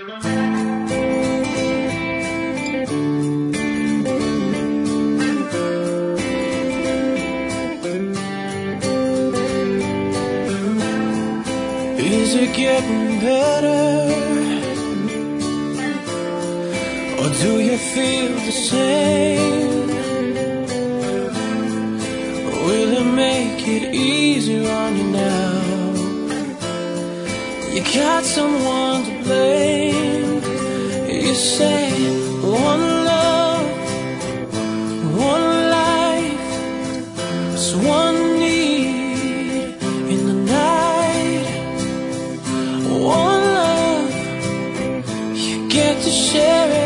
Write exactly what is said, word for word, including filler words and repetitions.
Is it getting better, or do you feel the same? Will it make it easier on you now? You got someone to blame. You say one love, one life, it's one need in the night. One love, you get to share it.